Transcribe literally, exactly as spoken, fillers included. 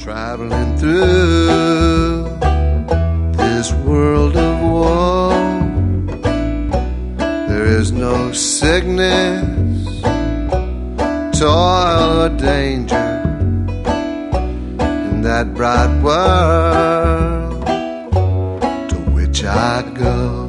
traveling through this world of woe. There is no sickness, toil or danger in that bright world to which I'd go.